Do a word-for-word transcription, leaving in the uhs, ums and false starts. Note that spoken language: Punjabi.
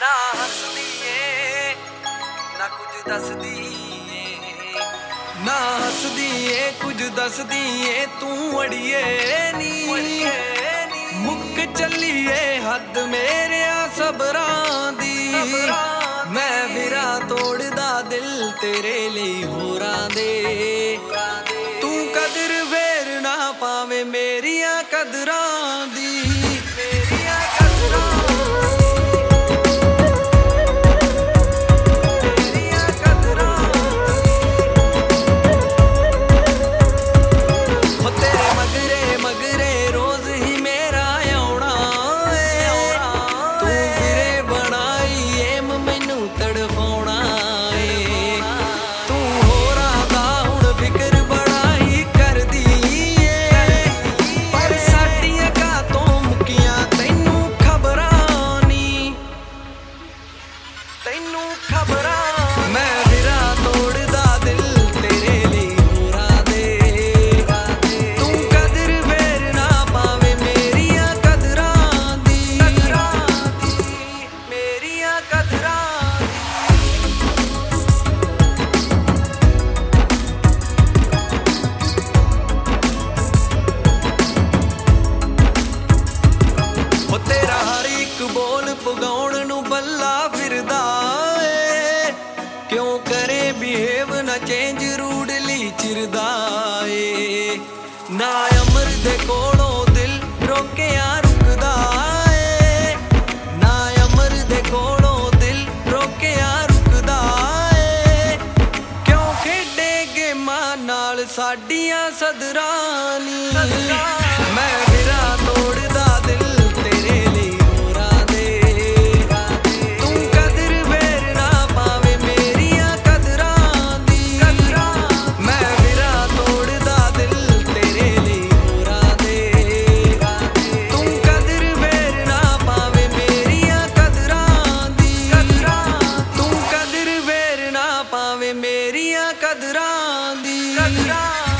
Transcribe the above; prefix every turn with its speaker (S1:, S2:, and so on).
S1: ਨਾ ਹੱਸਦੀ ਏ ਨਾ ਕੁਝ ਦੱਸਦੀ ਏ, ਨਾ ਹੱਸਦੀ ਏ ਕੁਝ ਦੱਸਦੀ ਏ ਤੂੰ ਅੜੀਏ ਨੀ ਮੁੱਕ ਚੱਲੀਏ ਹੱਦ ਮੇਰਿਆਂ ਸਬਰਾਂ ਦੀ। ਮੈਂ ਫਿਰਾਂ ਤੋੜਦਾ ਦਿਲ ਤੇਰੇ ਲਈ ਹੋਰਾਂ ਦੇ, ਤੂੰ ਕਦਰ ਫੇਰ ਨਾ ਪਾਵੇਂ ਮੇਰੀਆਂ ਕਦਰਾਂ ਦੀ। ਮੇਰੀਆਂ ਕਦਰਾਂ ਪਗਾਉਣ ਨੂੰ ਬੱਲਾ ਫਿਰਦਾ ਏ, ਕਿਉਂ ਕਰੇ ਬਿਹੇਵ ਨਾ ਚੇਂਜ ਰੂਡਲੀ ਚਿਰਦਾ ਏ। ਨਾ ਅਮਰ ਦੇ ਕੋਲੋਂ ਦਿਲ ਰੋਕਿਆ ਰੁਕਦਾ ਏ, ਨਾ ਅਮਰ ਦੇ ਕੋਲੋਂ ਦਿਲ ਰੋਕਿਆ ਰੁਕਦਾ ਏ। ਕਿਉਂ ਖੇਡੇ ਗੇਮਾਂ ਨਾਲ ਸਾਡੀਆਂ ਸਦਰਾਂ ਨੀ, ਮੈਂ ਫਿਰਾਂ ਤੋੜਦਾ ਦਿਲ ਤੇਰੇ ਲਈ ਮੇਰੀਆਂ ਕਦਰਾਂ ਦੀ।